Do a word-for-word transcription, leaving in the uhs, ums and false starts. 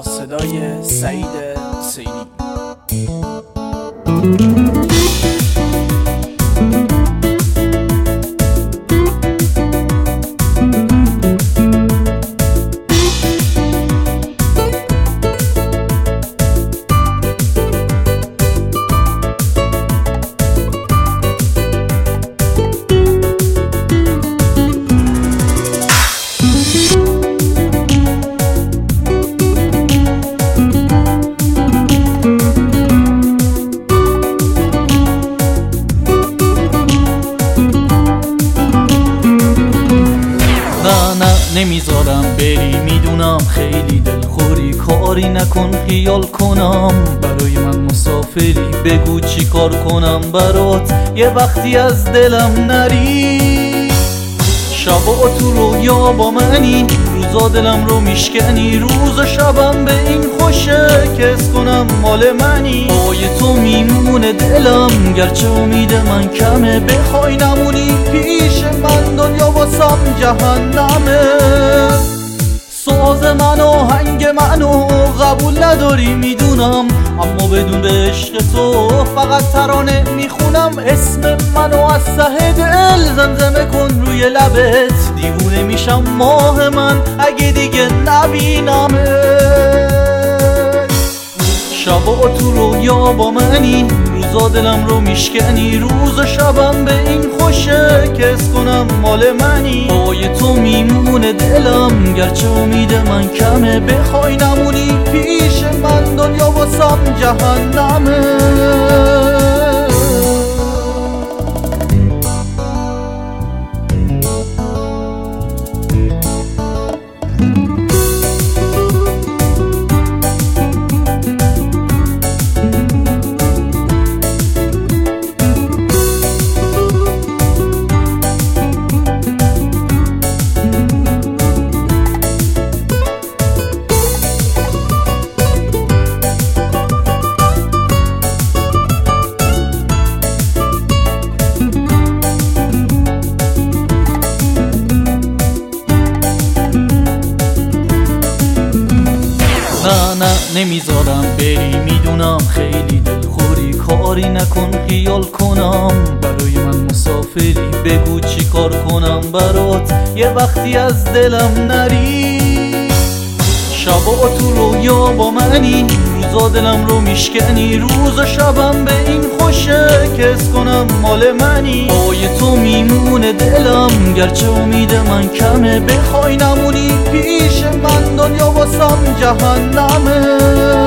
صدای سعید حسینی. نمیذارم بری، میدونم خیلی دلخوری، کاری نکن خیال کنم برای من مسافری، بگو چی کار کنم برات یه وقتی از دلم نری. شبا تو رویا با منی، روزا دلم رو میشکنی، روز و شبم به این خوشه که اس کنم مال منی. بای تو میمونه دلم گرچه امید من کمه، بخوای نمونی پیش من دنیا واسم جهنمه. ساز من و هنگ منو قبول نداری میدونم، اما بدون عشق تو فقط ترانه میخونم. اسم منو از ته دل زمزمه کن روی لبت، دیوونه میشم ماه من اگه دیگه نبینمت. شبا تو رویا با منی، روزا دلم رو میشکنی، روز و شبم به این خوشه که اس کنم مال منی. بای تو میمونه دلم گرچه امید من کمه، بخوای نمونی پیش من دنیا واسم جهنمه. نه نه نمیذارم بری، میدونم خیلی دلخوری، کاری نکن خیال کنم برای من مسافری، بگو چی کار کنم برات یه وقتی از دلم نری. شبا تو رویا با منی، روزا دلم رو میشکنی، روز و شبم به این خوشه که اس کنم مال منی. بای تو میمونه دلم گرچه امید من کمه، بخوای نمونی پیش من دنیا واسم جهنمه.